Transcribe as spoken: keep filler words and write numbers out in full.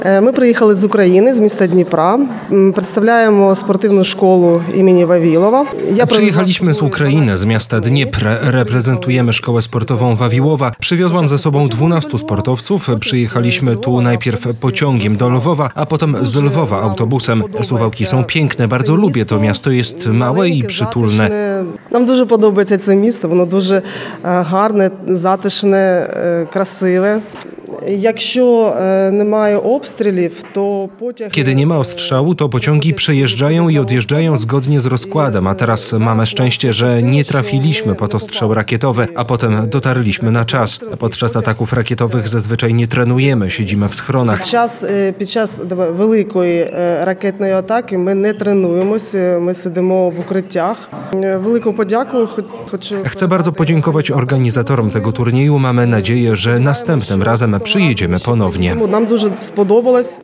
Ми приїхали з України, з міста Дніпра. Представляємо спортивну szkołę імені Вавілова. Przyjechaliśmy z Ukrainy, z miasta Dniepr. Reprezentujemy szkołę sportową Wawiłowa. Przywiozłam ze sobą dwunastu sportowców. Przyjechaliśmy tu najpierw pociągiem do Lwowa, a potem z Lwowa autobusem. Suwałki są piękne, bardzo lubię to miasto, jest małe i przytulne. Нам дуже подобається це місто, воно дуже гарне, затишне, красиве. Якщо немає обстрілів, to pociąg... Kiedy nie ma ostrzału, to pociągi przejeżdżają i odjeżdżają zgodnie z rozkładem, a teraz mamy szczęście, że nie trafiliśmy pod ostrzał rakietowy, a potem dotarliśmy na czas. Podczas ataków rakietowych zazwyczaj nie trenujemy, siedzimy w schronach. Під час, під час великої ракетної атаки ми не тренуємося, ми сидимо в укриттях. Велику подяку хочу... Chcę bardzo podziękować organizatorom tego turnieju. Mamy nadzieję, że następnym razem przyjedziemy ponownie. Нам дуже сподобалось.